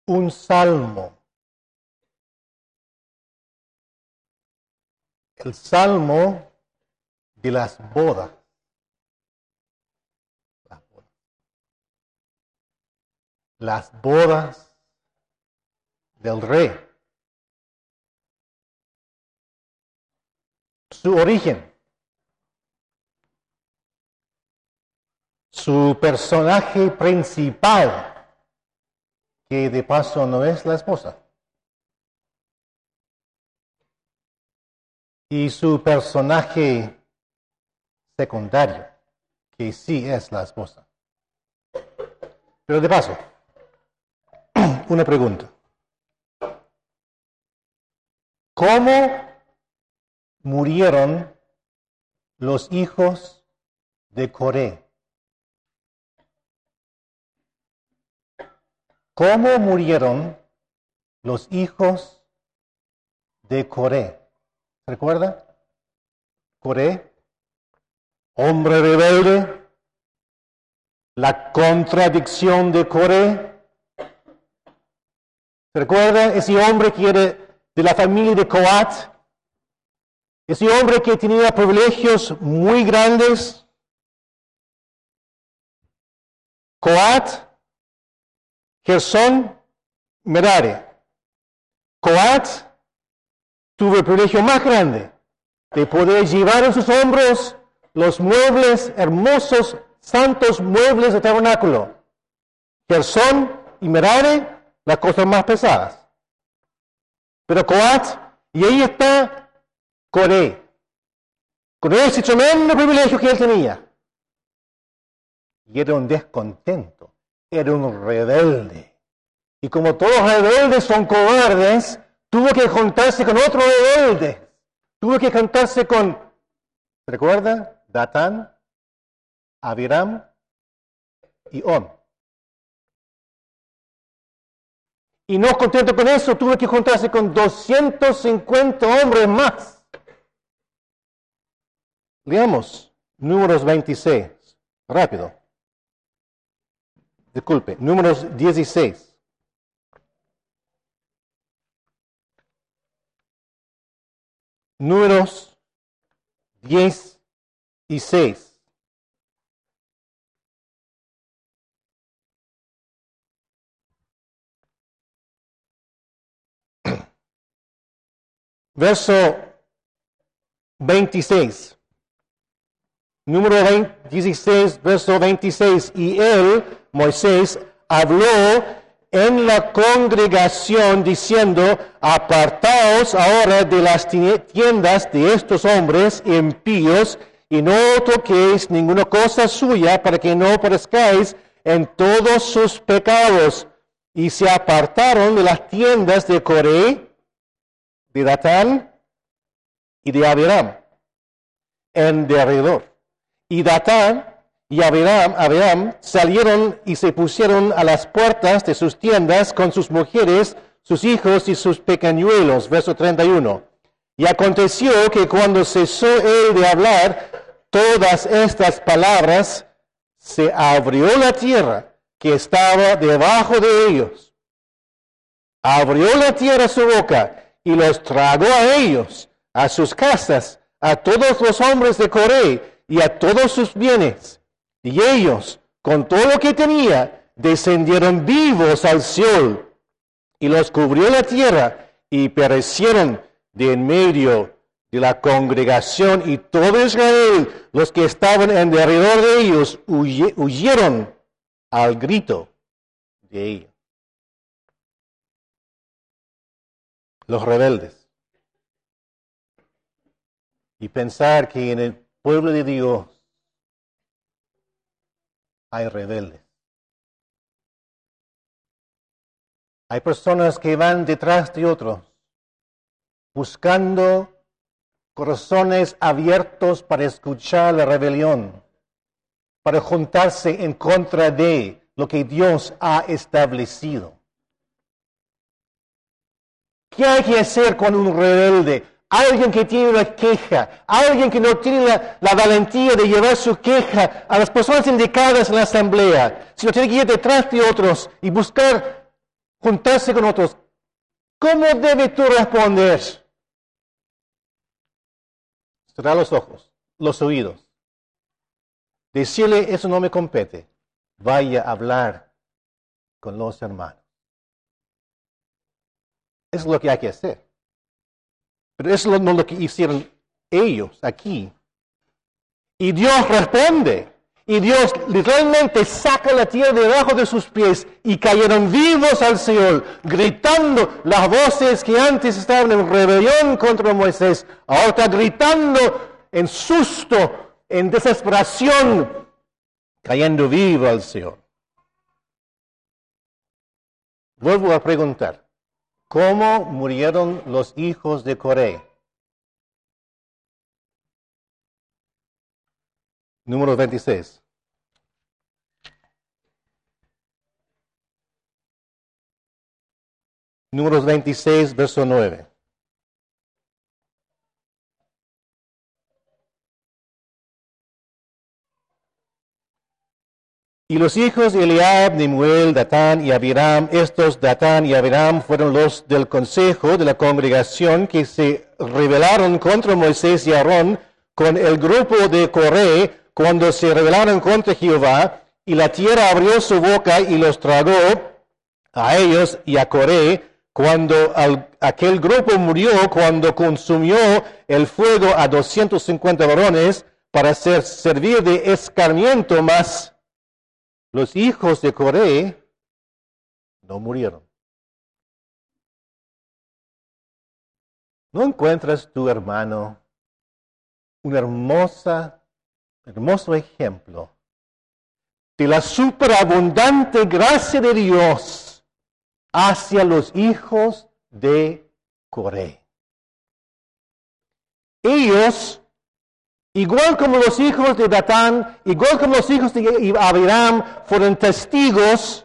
un salmo. El salmo de las bodas. Las bodas del rey. Su origen. Su personaje principal, que de paso no es la esposa. Y su personaje secundario, que sí es la esposa. Pero de paso, una pregunta. ¿Cómo murieron los hijos de Coré? ¿Cómo murieron los hijos de Coré? ¿Recuerda? Coré, hombre rebelde, la contradicción de Coré. ¿Recuerda ese hombre que era de la familia de Coat? Ese hombre que tenía privilegios muy grandes. Coat, Gersón, Merari. Coat tuvo el privilegio más grande de poder llevar en sus hombros los muebles, hermosos, santos muebles del tabernáculo. Gersón y Merari, las cosas más pesadas. Pero Coat, y ahí está Coré. Con ese tremendo privilegio que él tenía. Y era un descontento, era un rebelde. Y como todos los rebeldes son cobardes, tuvo que juntarse con otros rebeldes. Tuvo que juntarse con, ¿recuerda? Datán, Abiram y On. Y no contento con eso, tuvo que juntarse con 250 hombres más. Leamos Números 26. Rápido. Disculpe, Números 16. Números 16. Verso 26. Número 16, verso 26. Y él, Moisés, habló en la congregación diciendo: apartaos ahora de las tiendas de estos hombres impíos y no toquéis ninguna cosa suya para que no perezcáis en todos sus pecados. Y se apartaron de las tiendas de Coré, de Datán y de Abiram en derredor. Y Datán y Abiram salieron y se pusieron a las puertas de sus tiendas con sus mujeres, sus hijos y sus pequeñuelos. Verso 31. Y aconteció que cuando cesó él de hablar todas estas palabras, se abrió la tierra que estaba debajo de ellos. Abrió la tierra su boca y los tragó a ellos, a sus casas, a todos los hombres de Coré y a todos sus bienes. Y ellos, con todo lo que tenía, descendieron vivos al Seol, y los cubrió la tierra, y perecieron de en medio de la congregación, y todo Israel, los que estaban en derredor de ellos, huyeron al grito de ellos. Los rebeldes. Y pensar que en el pueblo de Dios hay rebeldes. Hay personas que van detrás de otros, buscando corazones abiertos para escuchar la rebelión, para juntarse en contra de lo que Dios ha establecido. ¿Qué hay que hacer con un rebelde? Alguien que tiene una queja, alguien que no tiene la valentía de llevar su queja a las personas indicadas en la asamblea, sino tiene que ir detrás de otros y buscar juntarse con otros, ¿cómo debes tú responder? Cerrar los ojos, los oídos. Decirle, eso no me compete. Vaya a hablar con los hermanos. Eso es lo que hay que hacer. Pero eso no es lo que hicieron ellos aquí. Y Dios responde. Y Dios literalmente saca la tierra debajo de sus pies y cayeron vivos al Seol, gritando las voces que antes estaban en rebelión contra Moisés. Ahora está gritando en susto, en desesperación, cayendo vivo al Seol. Vuelvo a preguntar, ¿cómo murieron los hijos de Coré? Número 26. Números 26, verso 9. Y los hijos de Eliab, Nemuel, Datán y Abiram, estos Datán y Abiram fueron los del consejo de la congregación que se rebelaron contra Moisés y Aarón con el grupo de Coré cuando se rebelaron contra Jehová, y la tierra abrió su boca y los tragó a ellos y a Coré, cuando aquel grupo murió, cuando consumió el fuego a 250 varones para servir de escarmiento, mas los hijos de Coré no murieron. ¿No encuentras tu hermano un hermoso ejemplo de la superabundante gracia de Dios hacia los hijos de Coré? Ellos, igual como los hijos de Datán, igual como los hijos de Abiram, fueron testigos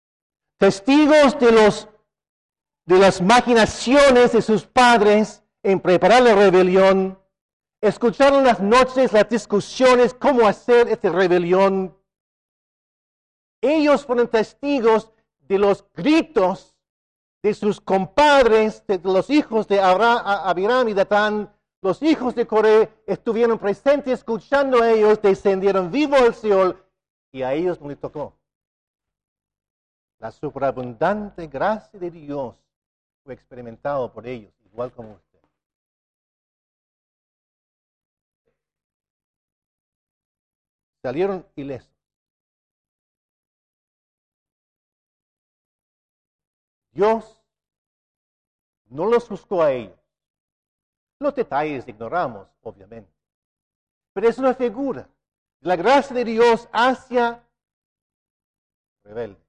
de las maquinaciones de sus padres en preparar la rebelión. Escucharon las noches, las discusiones, cómo hacer esta rebelión. Ellos fueron testigos de los gritos de sus compadres, de los hijos de Abiram y Datán. Los hijos de Coré estuvieron presentes escuchando a ellos, descendieron vivos al Seol y a ellos no les tocó. La superabundante gracia de Dios fue experimentado por ellos, igual como usted. Salieron ilesos. Dios no los buscó a ellos. Los detalles ignoramos, obviamente. Pero es una figura de la gracia de Dios hacia rebelde.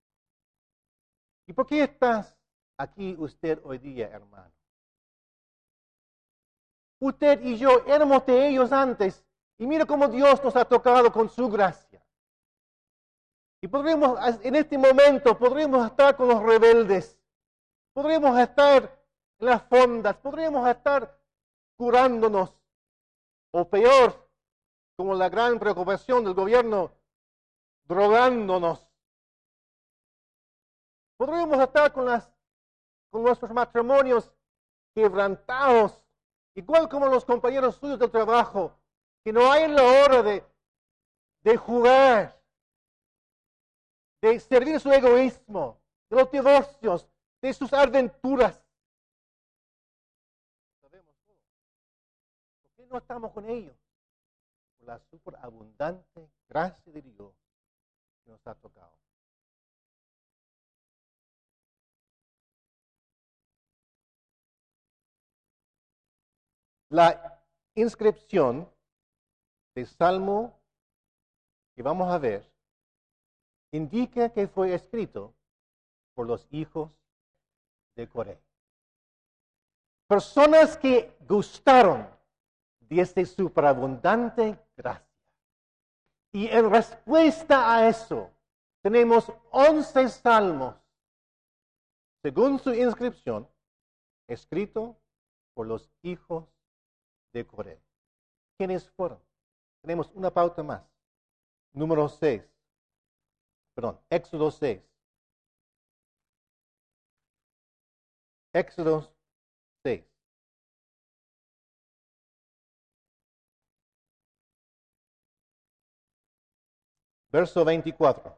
¿Y por qué estás aquí usted hoy día, hermano? Usted y yo éramos de ellos antes. Y mira cómo Dios nos ha tocado con su gracia. Y podremos, en este momento, podremos estar con los rebeldes. Podremos estar en las fondas. Podremos estar curándonos. O peor, como la gran preocupación del gobierno, drogándonos. Podríamos estar con nuestros matrimonios quebrantados, igual como los compañeros suyos de trabajo, que no hay la hora de jugar, de servir su egoísmo, de los divorcios, de sus aventuras. Sabemos todo. ¿Por qué no estamos con ellos? Por la superabundante gracia de Dios que nos ha tocado. La inscripción del Salmo que vamos a ver indica que fue escrito por los hijos de Coré. Personas que gustaron de esta superabundante gracia. Y en respuesta a eso, tenemos 11 salmos, según su inscripción, escrito por los hijos de Coré. ¿Quiénes fueron? Tenemos una pauta más. Éxodo 6. Éxodo 6. Verso 24.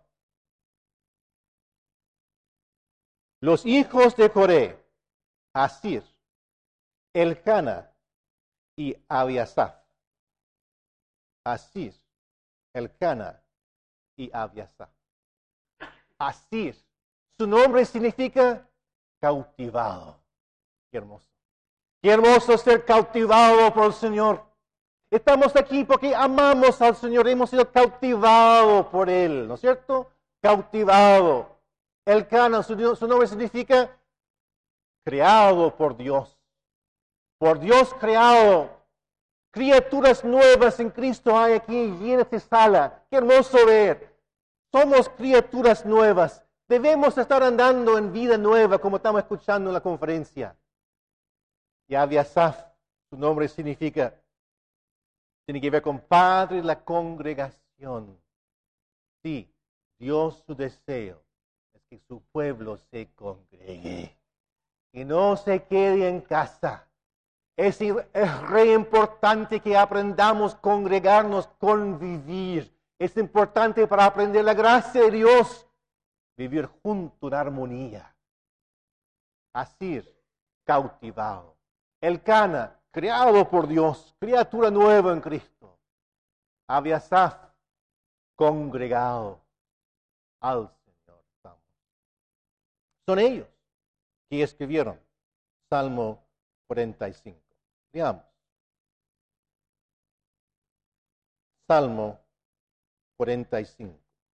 Los hijos de Coré, Asir, Elcana y Abiasaph. Asir, Elcana y Abiasaph. Asir, su nombre significa cautivado. Qué hermoso. Qué hermoso ser cautivado por el Señor. Estamos aquí porque amamos al Señor, hemos sido cautivados por Él, ¿no es cierto? Cautivado. Elcana, su nombre significa creado por Dios. Por Dios creado. Criaturas nuevas en Cristo hay aquí y en esta sala. Qué hermoso ver. Somos criaturas nuevas. Debemos estar andando en vida nueva como estamos escuchando en la conferencia. Y Abiasaph, su nombre significa, tiene que ver con padre de la congregación. Sí, Dios su deseo es que su pueblo se congregue y no se quede en casa. Es re importante que aprendamos a congregarnos, convivir. Es importante para aprender la gracia de Dios, vivir junto en armonía. Asir, cautivado. Elcana, creado por Dios, criatura nueva en Cristo. Abiasaph, congregado al Señor. Son ellos que escribieron Salmo 45. Veamos. Salmo 45.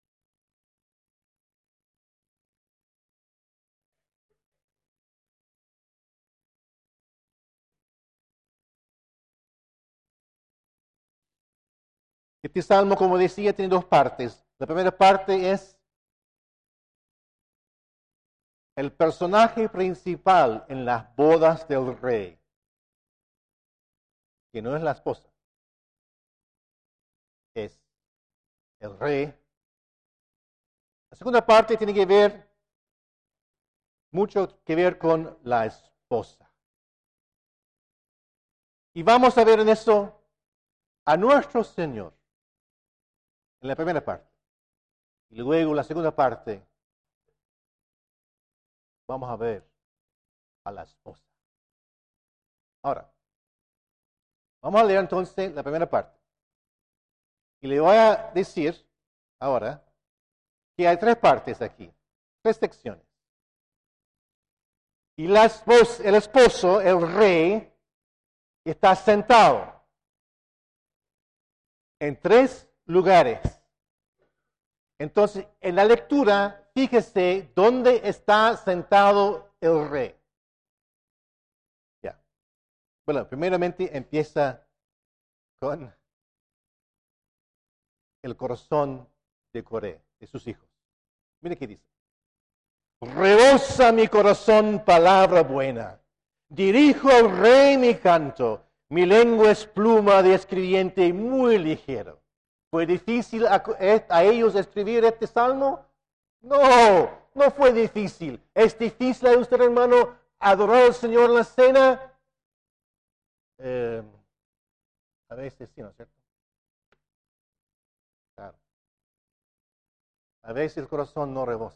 Este salmo, como decía, tiene dos partes. La primera parte es el personaje principal en las bodas del rey, que no es la esposa, es el rey. La segunda parte tiene que ver, mucho que ver con la esposa. Y vamos a ver en eso a nuestro Señor, en la primera parte. Y luego la segunda parte, vamos a ver a la esposa. Ahora, vamos a leer entonces la primera parte. Y le voy a decir ahora que hay tres partes aquí, tres secciones. Y el esposo, el rey, está sentado en tres lugares. Entonces, en la lectura, fíjese dónde está sentado el rey. Ya. Bueno, primeramente empieza con el corazón de Coré, de sus hijos. Mire qué dice. Rebosa mi corazón palabra buena. Dirijo al rey mi canto. Mi lengua es pluma de escribiente muy ligero. ¿Fue difícil a ellos escribir este salmo? No, no fue difícil. ¿Es difícil a usted, hermano, adorar al Señor en la cena? A veces sí, ¿no es cierto? Claro. A veces el corazón no rebosa.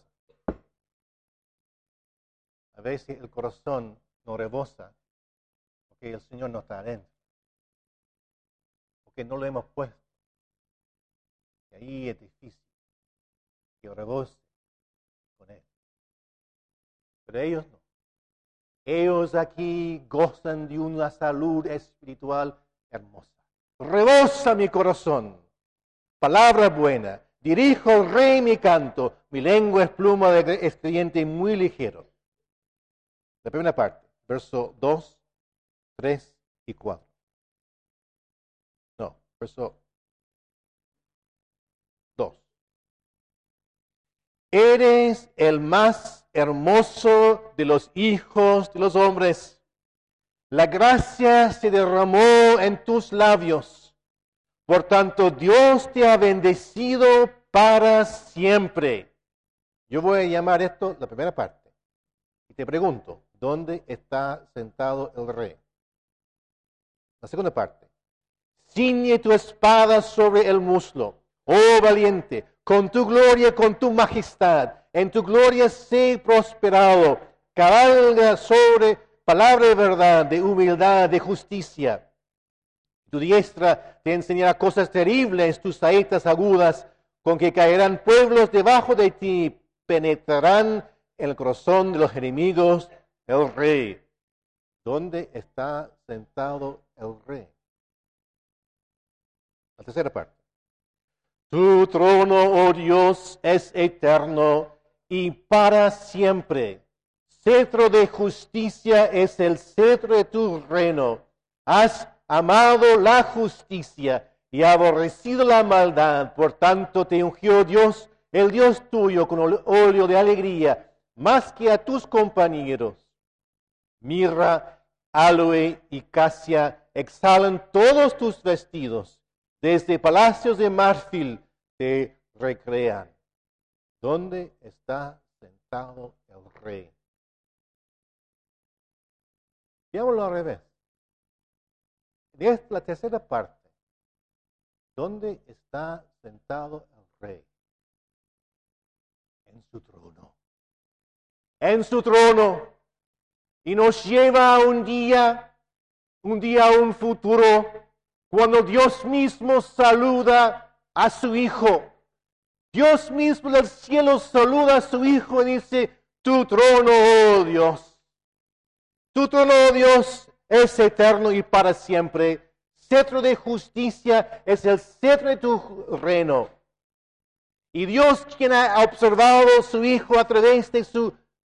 A veces el corazón no rebosa porque el Señor no está adentro. Porque no lo hemos puesto. Y ahí es difícil que rebose con Él. Pero ellos no. Ellos aquí gozan de una salud espiritual hermosa. Rebosa mi corazón. Palabra buena. Dirijo al rey mi canto. Mi lengua es pluma de escribiente muy ligero. La primera parte, verso 2, 3 y 4. No, verso 2. Eres el más hermoso de los hijos de los hombres. La gracia se derramó en tus labios. Por tanto, Dios te ha bendecido para siempre. Yo voy a llamar esto la primera parte. Y te pregunto, ¿Dónde está sentado el rey? La segunda parte. Ciñe tu espada sobre el muslo, oh valiente, con tu gloria, con tu majestad. En tu gloria sé prosperado. Cabalga sobre palabra de verdad, de humildad, de justicia. Tu diestra te enseñará cosas terribles, tus saetas agudas, con que caerán pueblos debajo de ti, penetrarán el corazón de los enemigos el rey. ¿Dónde está sentado el rey? La tercera parte. Tu trono, oh Dios, es eterno y para siempre. Cetro de justicia es el cetro de tu reino. Has amado la justicia y aborrecido la maldad. Por tanto te ungió Dios, el Dios tuyo, con óleo de alegría, más que a tus compañeros. Mirra, aloe y casia exhalan todos tus vestidos. Desde palacios de marfil te recrean. ¿Dónde está sentado el rey? Veámoslo al revés. Es la tercera parte. ¿Dónde está sentado el rey? En su trono. En su trono. Y nos lleva a un día a un futuro, cuando Dios mismo saluda a su Hijo. Dios mismo del cielo saluda a su Hijo y dice, tu trono, oh Dios. Tu trono, oh Dios, es eterno y para siempre. Cetro de justicia es el cetro de tu reino. Y Dios, quien ha observado a su Hijo a través de su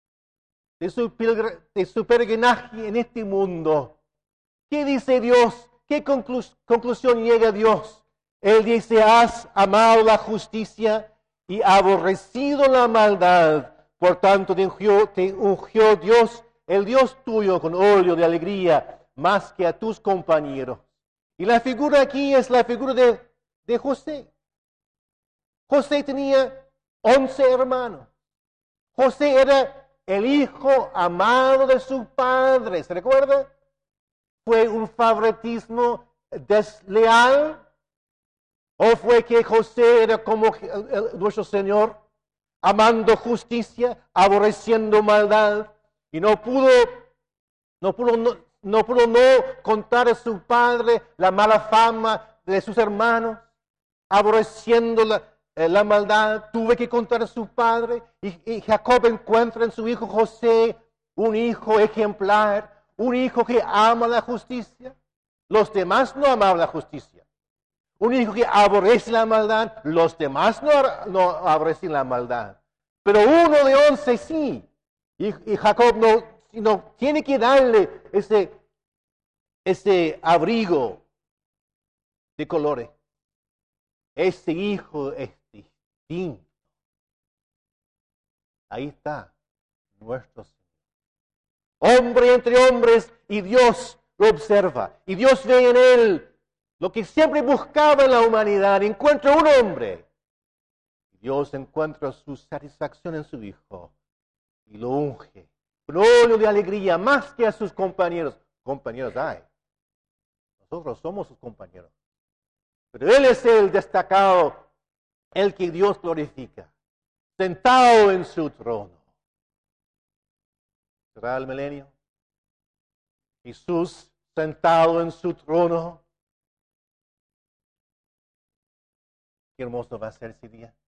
peregrinaje en este mundo, ¿qué dice Dios? ¿Qué conclusión llega Dios? Él dice, has amado la justicia y aborrecido la maldad. Por tanto, te ungió Dios, el Dios tuyo, con óleo de alegría, más que a tus compañeros. Y la figura aquí es la figura de José. José tenía 11 hermanos. José era el hijo amado de su padre. ¿Se recuerda? ¿Fue un favoritismo desleal? ¿O fue que José era como nuestro Señor, amando justicia, aborreciendo maldad, y no pudo no contar a su padre la mala fama de sus hermanos, aborreciendo la maldad? Tuve que contar a su padre, y Jacob encuentra en su hijo José un hijo ejemplar, un hijo que ama la justicia. Los demás no amaban la justicia. Un hijo que aborrece la maldad, los demás no aborrecen la maldad. Pero uno de 11 sí. Y Jacob no tiene que darle ese abrigo de colores. Ese hijo es distinto. Ahí está nuestro Señor. Hombre entre hombres, y Dios lo observa. Y Dios ve en él lo que siempre buscaba en la humanidad. Encuentra un hombre. Dios encuentra su satisfacción en su Hijo y lo unge con óleo de alegría más que a sus compañeros. Compañeros hay. Nosotros somos sus compañeros. Pero Él es el destacado, el que Dios glorifica, sentado en su trono. ¿Será el milenio? Jesús sentado en su trono. Qué hermoso va a ser ese día.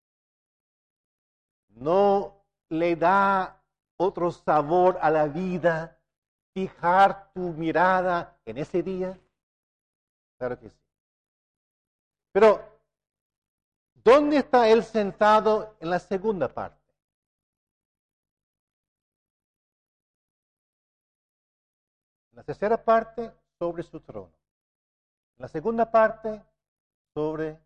¿No le da otro sabor a la vida fijar tu mirada en ese día? Claro que sí. Pero, ¿dónde está Él sentado en la segunda parte? En la tercera parte, sobre su trono. En la segunda parte, sobre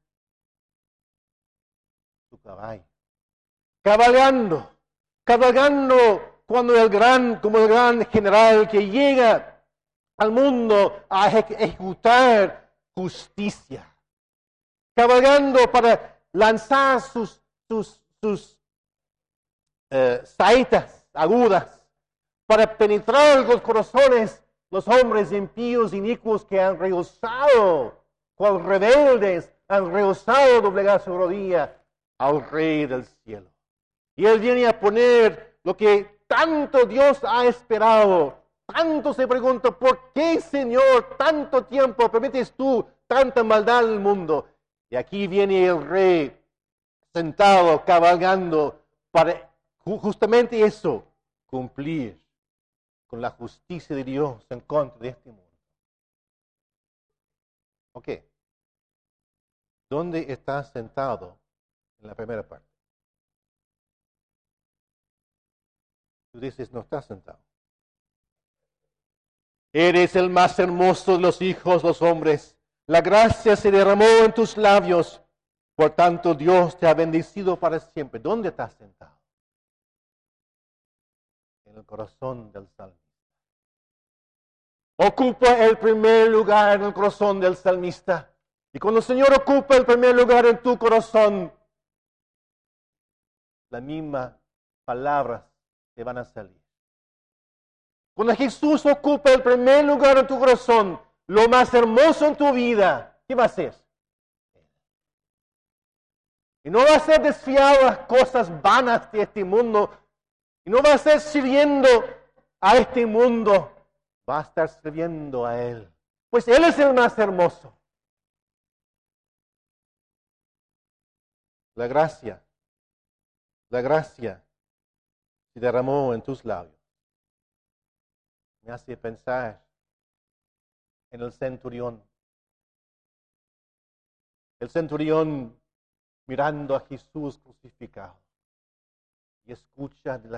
su caballo. Cabalgando como el gran general que llega al mundo a ejecutar justicia. Cabalgando para lanzar sus saetas agudas, para penetrar los corazones, los hombres impíos, inicuos que han rehusado, cual rebeldes, han rehusado doblegar su rodilla al Rey del cielo. Y Él viene a poner lo que tanto Dios ha esperado. Tanto se pregunta, ¿por qué, Señor, tanto tiempo permites tú tanta maldad en el mundo? Y aquí viene el Rey sentado, cabalgando, para justamente eso, cumplir con la justicia de Dios en contra de este mundo. Ok. ¿Dónde estás sentado en la primera parte? Tú dices, no estás sentado. Eres el más hermoso de los hijos, los hombres. La gracia se derramó en tus labios. Por tanto, Dios te ha bendecido para siempre. ¿Dónde estás sentado? En el corazón del salmista. Ocupa el primer lugar en el corazón del salmista. Y cuando el Señor ocupa el primer lugar en tu corazón, las mismas palabras te van a salir. Cuando Jesús ocupa el primer lugar en tu corazón, lo más hermoso en tu vida, ¿qué va a hacer? Y no va a ser desfiado a las cosas vanas de este mundo. Y no va a ser sirviendo a este mundo. Va a estar sirviendo a Él. Pues Él es el más hermoso. La gracia se derramó en tus labios. Me hace pensar en el centurión. El centurión mirando a Jesús crucificado y escucha de la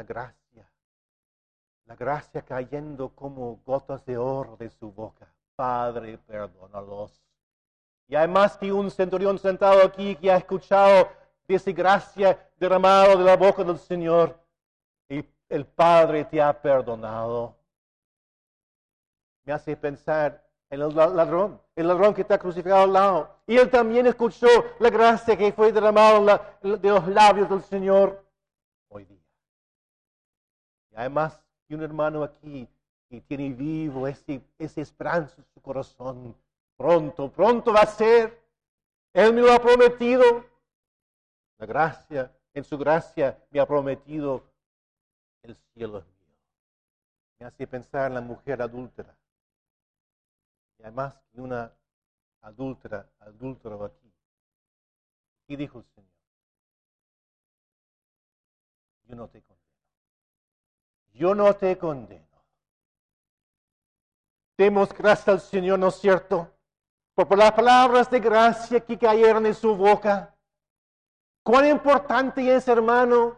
gracia cayendo como gotas de oro de su boca. Padre, perdónalos. Y hay más que un centurión sentado aquí que ha escuchado de esa gracia derramada de la boca del Señor. Y el Padre te ha perdonado. Me hace pensar en el ladrón que está crucificado al lado. Y él también escuchó la gracia que fue derramada de los labios del Señor hoy día. Y hay más que un hermano aquí que tiene vivo esa esperanza en su corazón. Pronto va a ser. Él me lo ha prometido. La gracia, en su gracia me ha prometido el cielo es mío. Me hace pensar en la mujer adúltera. Y además que una adúltero aquí. Y dijo el Señor, yo no te condeno. Yo no te condeno. Demos gracias al Señor, ¿no es cierto? Por las palabras de gracia que cayeron en su boca. Cuán importante es, hermano,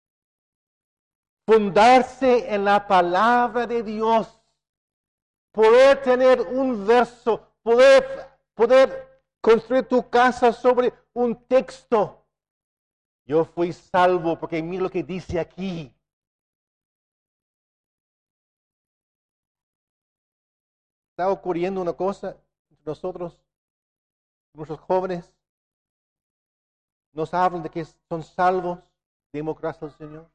fundarse en la palabra de Dios. Poder tener un verso, poder construir tu casa sobre un texto. Yo fui salvo porque mira lo que dice aquí. Está ocurriendo una cosa entre nosotros, nuestros jóvenes. Nos hablan de que son salvos, demos gracias al Señor.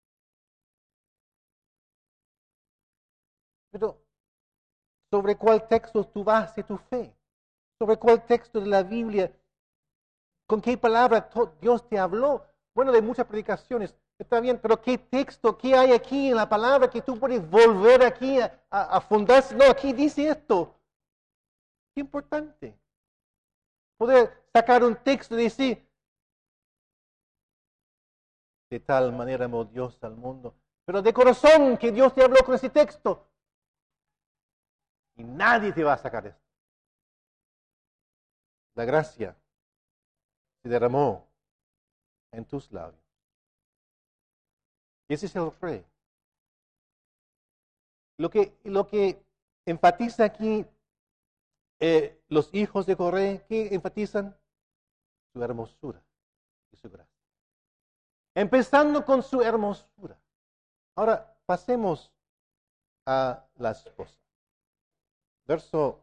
Pero, ¿sobre cuál texto tú bases tu fe? ¿Sobre cuál texto de la Biblia? ¿Con qué palabra Dios te habló? Bueno, de muchas predicaciones, está bien, pero ¿qué texto, qué hay aquí en la palabra que tú puedes volver aquí a fundarse? No, aquí dice esto. Qué importante. Poder sacar un texto y decir, de tal manera amó Dios al mundo, pero de corazón que Dios te habló con ese texto. Y nadie te va a sacar esto. La gracia se derramó en tus labios. Y ese es el Rey. Lo que enfatiza aquí los hijos de Coré, ¿qué enfatizan? Su hermosura y su gracia. Empezando con su hermosura. Ahora pasemos a la esposa. Verso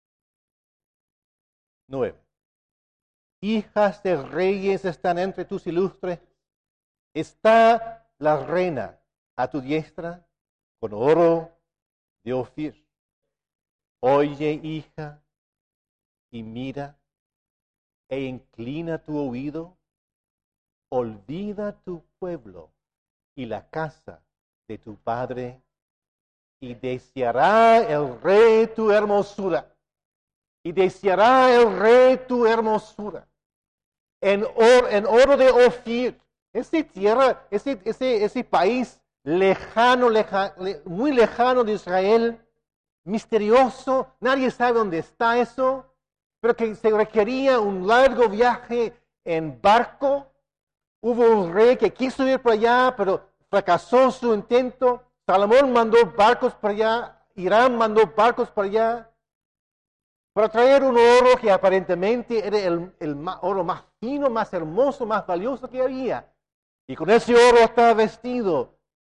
9. Hijas de reyes están entre tus ilustres. ¿Está la reina a tu diestra? con oro de Ofir. Oye, hija, y mira, e inclina tu oído, olvida tu pueblo y la casa de tu padre, y deseará el rey tu hermosura, y deseará el rey tu hermosura. En oro de Ofir, esa tierra, ese país lejano, muy lejano de Israel, misterioso, nadie sabe dónde está eso, pero que se requería un largo viaje en barco. Hubo un rey que quiso ir para allá, pero fracasó su intento. Salomón mandó barcos para allá, Irán mandó barcos para allá, para traer un oro que aparentemente era el oro más fino, más hermoso, más valioso que había. Y con ese oro estaba vestido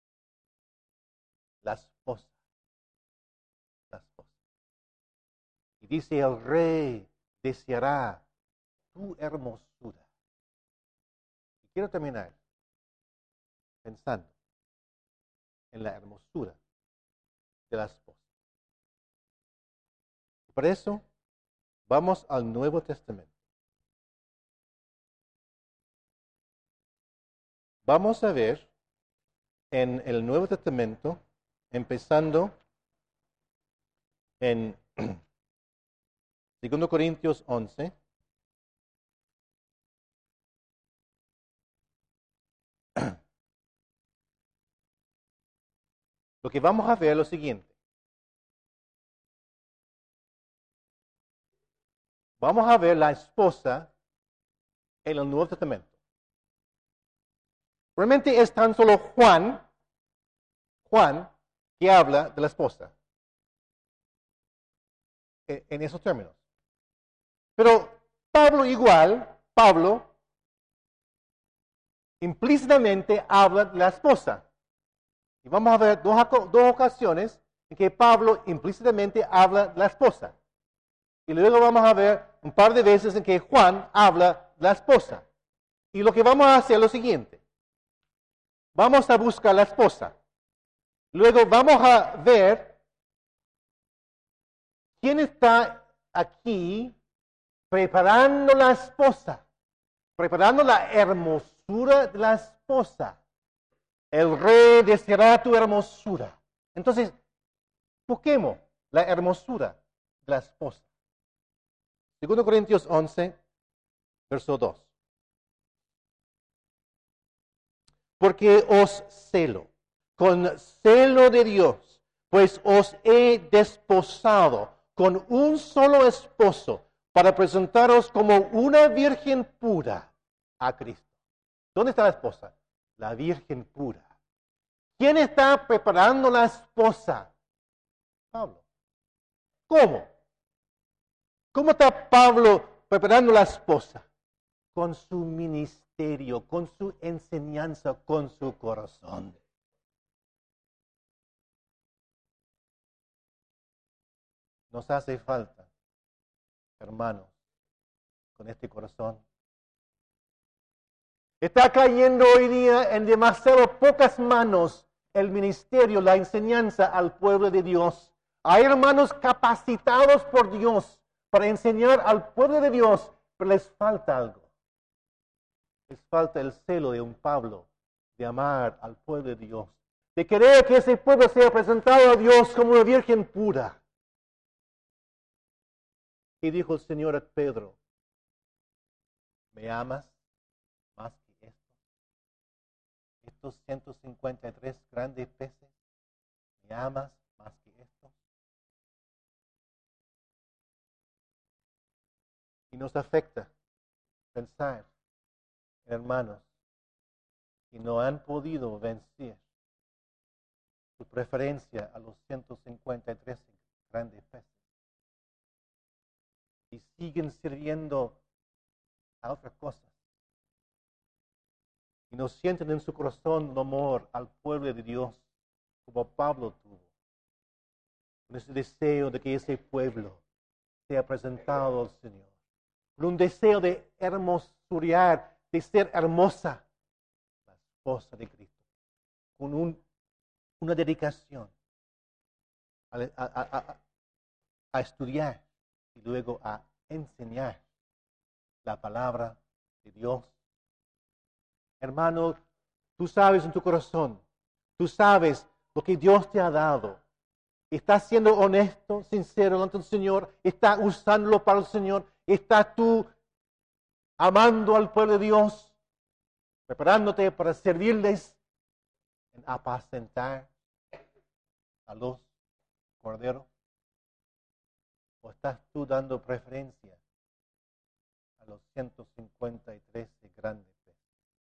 la esposa. La esposa. Y dice, el rey deseará tu hermosura. Y quiero terminar pensando en la hermosura de la esposa. Y por eso vamos al Nuevo Testamento. Vamos a ver en el Nuevo Testamento, empezando en 2 Corintios 11. Lo que vamos a ver es lo siguiente. Vamos a ver la esposa en el Nuevo Testamento. Realmente es tan solo Juan, que habla de la esposa. En esos términos. Pero Pablo, implícitamente habla de la esposa. Y vamos a ver dos ocasiones en que Pablo implícitamente habla de la esposa. Y luego vamos a ver un par de veces en que Juan habla de la esposa. Y lo que vamos a hacer es lo siguiente. Vamos a buscar la esposa. Luego vamos a ver quién está aquí preparando la esposa, preparando la hermosura de la esposa. El rey deseará tu hermosura. Entonces, busquemos la hermosura de la esposa. 2 Corintios 11, verso 2. Porque os celo, con celo de Dios, pues os he desposado con un solo esposo, para presentaros como una virgen pura a Cristo. ¿Dónde está la esposa? La virgen pura. ¿Quién está preparando la esposa? Pablo. ¿Cómo? ¿Cómo está Pablo preparando la esposa? Con su ministerio, con su enseñanza, con su corazón. Nos hace falta, hermanos, con este corazón. Está cayendo hoy día en demasiado pocas manos el ministerio, la enseñanza al pueblo de Dios. Hay hermanos capacitados por Dios para enseñar al pueblo de Dios, pero les falta algo. Les falta el celo de un Pablo, de amar al pueblo de Dios, de querer que ese pueblo sea presentado a Dios como una virgen pura. Y dijo el Señor a Pedro, ¿me amas más que esto? Estos 153 grandes peces, ¿me amas más que esto? Y nos afecta pensar, hermanos, que no han podido vencer su preferencia a los 153 grandes peces. Y siguen sirviendo a otras cosas. Y no sienten en su corazón un amor al pueblo de Dios, como Pablo tuvo. Con ese deseo de que ese pueblo sea presentado al Señor. Con un deseo de hermosurear, de ser hermosa, la esposa de Cristo. Con una dedicación a estudiar y luego a enseñar la palabra de Dios. Hermano, tú sabes en tu corazón, tú sabes lo que Dios te ha dado. ¿Estás siendo honesto, sincero delante del Señor? ¿Estás usándolo para el Señor? ¿Estás tú amando al pueblo de Dios? ¿Preparándote para servirles en apacentar a los corderos? ¿O estás tú dando preferencia a los 153 grandes peces?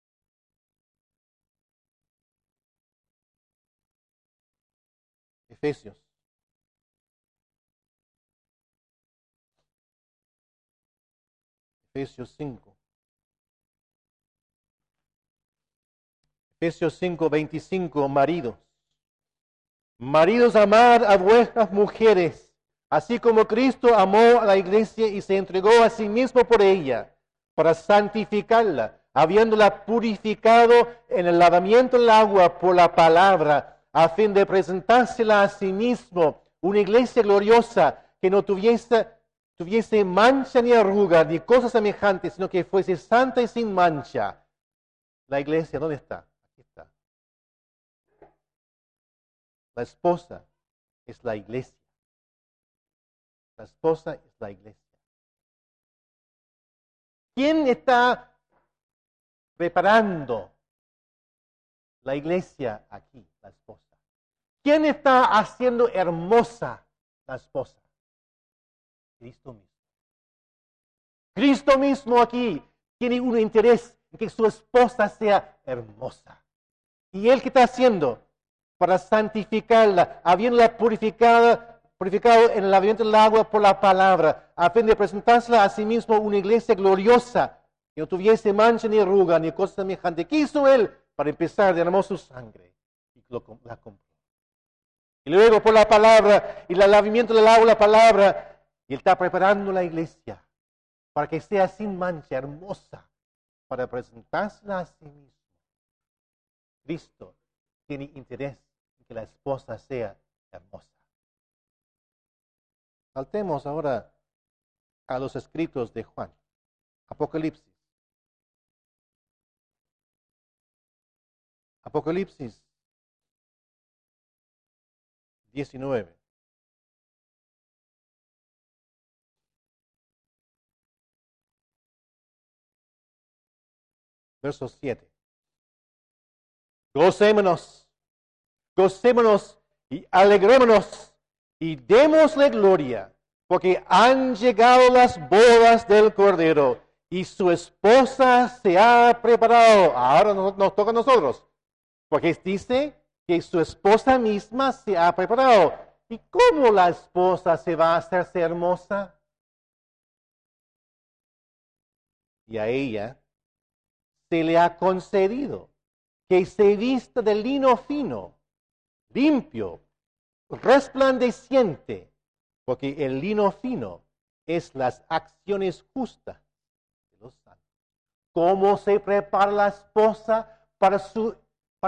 Efesios. Efesios 5. Efesios 5, 25, maridos. Maridos, amad a vuestras mujeres, así como Cristo amó a la iglesia y se entregó a sí mismo por ella, para santificarla, habiéndola purificado en el lavamiento del agua por la palabra, a fin de presentársela a sí mismo, una iglesia gloriosa que no tuviese mancha ni arruga, ni cosas semejantes, sino que fuese santa y sin mancha. La iglesia, ¿dónde está? Aquí está. La esposa es la iglesia. La esposa es la iglesia. ¿Quién está preparando la iglesia aquí? La esposa. ¿Quién está haciendo hermosa la esposa? Cristo mismo. Cristo mismo aquí tiene un interés en que su esposa sea hermosa. ¿Y él qué está haciendo? Para santificarla, habiéndola purificado en el lavamiento del agua por la palabra, a fin de presentársela a sí mismo una iglesia gloriosa, que no tuviese mancha ni arruga ni cosa semejante. ¿Qué hizo él? Para empezar, derramó su sangre y la compró. Y luego por la palabra y el lavamiento del agua, la palabra, y él está preparando la iglesia para que sea sin mancha, hermosa, para presentársela a sí mismo. Cristo tiene interés en que la esposa sea hermosa. Saltemos ahora a los escritos de Juan. Apocalipsis. Apocalipsis 19. Verso 7. Gocémonos, gocémonos y alegrémonos y démosle gloria, porque han llegado las bodas del Cordero y su esposa se ha preparado. Ahora nos toca a nosotros, porque dice que su esposa misma se ha preparado. ¿Y cómo la esposa se va a hacerse hermosa? Y a ella se le ha concedido que se vista de lino fino, limpio, resplandeciente, porque el lino fino es las acciones justas de los santos. ¿Cómo se prepara la esposa para su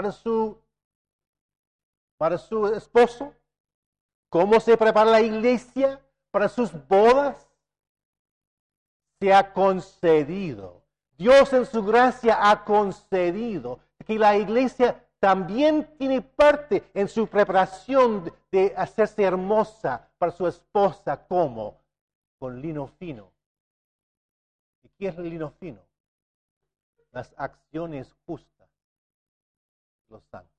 esposo? ¿Cómo se prepara la iglesia para sus bodas? Se ha concedido. Dios en su gracia ha concedido que la iglesia también tiene parte en su preparación de hacerse hermosa para su esposa. ¿Cómo? Con lino fino. ¿Y qué es el lino fino? Las acciones justas de los santos.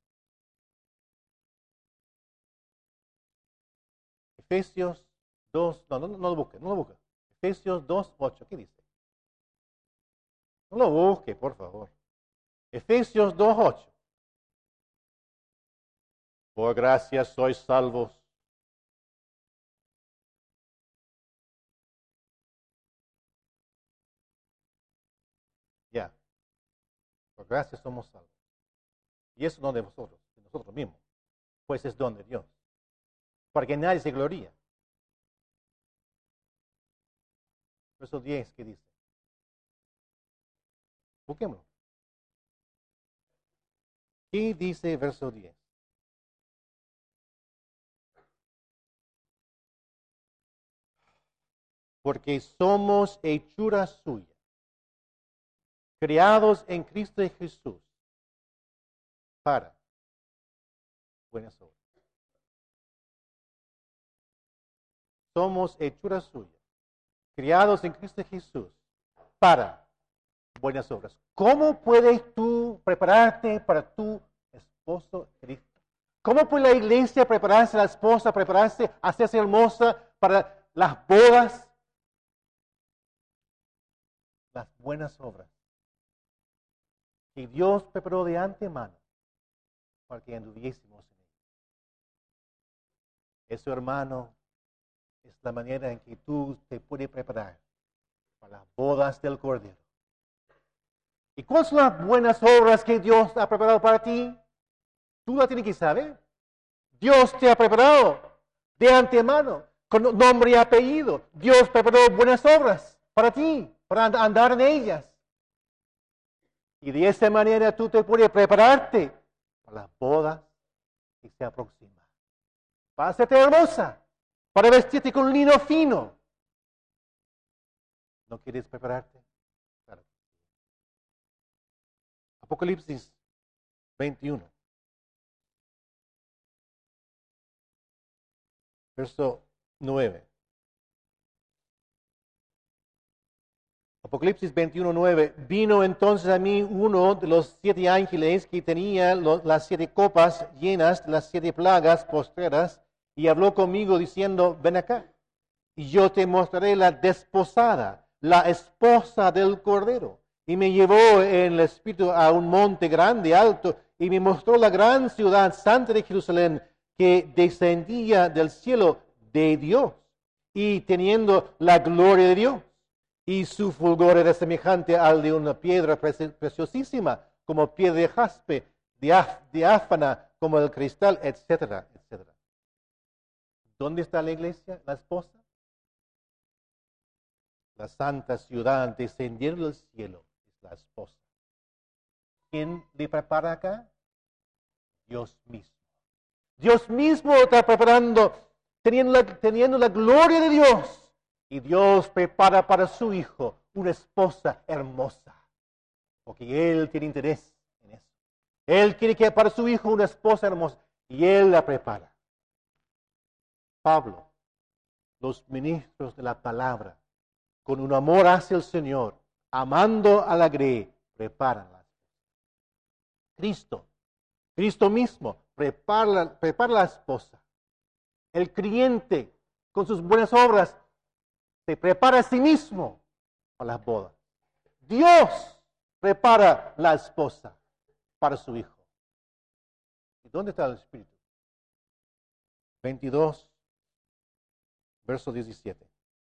Efesios 2, no lo busque, no lo busque. Efesios 2, 8, ¿qué dice? No lo busque, por favor. Efesios 2, 8. Por gracia sois salvos. Ya, por gracia somos salvos. Y eso no de vosotros, de nosotros mismos, pues es don de Dios. Porque nadie se gloría. Verso 10, ¿qué dice? Busquémoslo. ¿Qué dice verso 10? porque somos hechura suya, creados en Cristo Jesús para buenas obras. Somos hechura suya, criados en Cristo Jesús para buenas obras. ¿Cómo puedes tú prepararte para tu esposo Cristo? ¿Cómo puede la iglesia prepararse, la esposa prepararse, hacerse hermosa para las bodas? Las buenas obras que Dios preparó de antemano para que anduviésemos en él. Eso, hermano, es la manera en que tú te puedes preparar para las bodas del Cordero. ¿Y cuáles son las buenas obras que Dios ha preparado para ti? Tú las tienes que saber. Dios te ha preparado de antemano, con nombre y apellido. Dios preparó buenas obras para ti, para andar en ellas. Y de esa manera tú te puedes prepararte para las bodas que se aproximan. Para hacerte hermosa, para vestirte con lino fino. ¿No quieres prepararte? Claro. Apocalipsis 21. Verso 9. Apocalipsis 21:9. Vino entonces a mí uno de los 7 ángeles que tenía las 7 copas llenas de las 7 plagas postreras y habló conmigo diciendo, ven acá, y yo te mostraré la desposada, la esposa del Cordero. Y me llevó en el Espíritu a un monte grande, alto, y me mostró la gran ciudad santa de Jerusalén, que descendía del cielo de Dios, y teniendo la gloria de Dios. Y su fulgor era semejante al de una piedra preciosísima, como piedra de jaspe, diáfana, como el cristal, etcétera, etcétera. ¿Dónde está la iglesia, la esposa? La santa ciudad descendiendo del cielo es la esposa. ¿Quién le prepara acá? Dios mismo. Dios mismo está preparando, teniendo la gloria de Dios. Y Dios prepara para su hijo una esposa hermosa. Porque Él tiene interés en eso. Él quiere que para su hijo una esposa hermosa. Y Él la prepara. Pablo, los ministros de la palabra, con un amor hacia el Señor, amando a la grey, preparan las cosas. Cristo mismo prepara la esposa. El creyente, con sus buenas obras, se prepara a sí mismo para las bodas. Dios prepara la esposa para su hijo. ¿Y dónde está el Espíritu? 22, verso 17.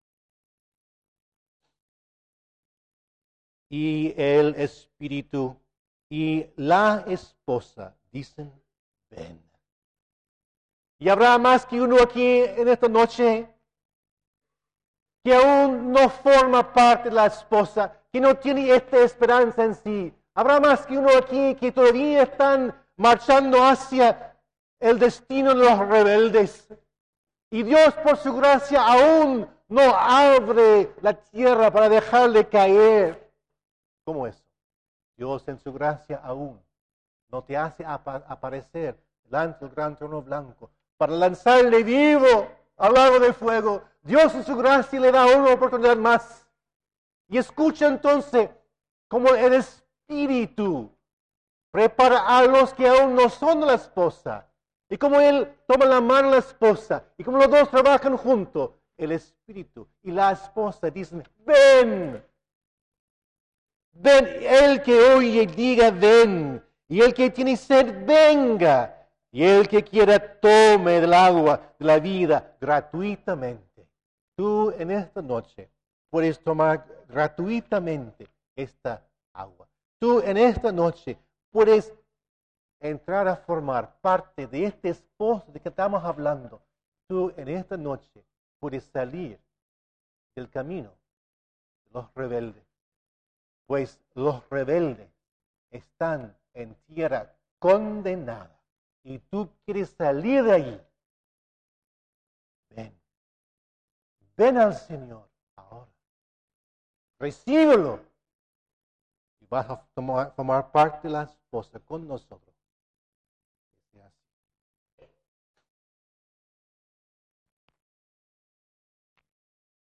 Y el Espíritu y la esposa dicen, ven. Y habrá más que uno aquí en esta noche que aún no forma parte de la esposa, que no tiene esta esperanza en sí. Habrá más que uno aquí que todavía están marchando hacia el destino de los rebeldes. Y Dios, por su gracia, aún no abre la tierra para dejarle caer. ¿Cómo es? Dios, en su gracia, aún no te hace aparecer delante del gran trono blanco para lanzarle vivo al lago de fuego. Dios, en su gracia, le da una oportunidad más. Y escucha entonces cómo el Espíritu prepara a los que aún no son de la esposa. Y como Él toma la mano de la esposa. Y como los dos trabajan juntos. El Espíritu y la esposa dicen, ven. Ven. El que oye diga, ven. Y el que tiene sed, venga. Y el que quiera tome del agua de la vida gratuitamente. Tú en esta noche puedes tomar gratuitamente esta agua. Tú en esta noche puedes entrar a formar parte de este esposo de que estamos hablando. Tú en esta noche puedes salir del camino de los rebeldes. Pues los rebeldes están en tierra condenada. Y tú quieres salir de allí. Ven. Ven al Señor ahora. Recíbelo. Y vas a formar parte de la esposa con nosotros.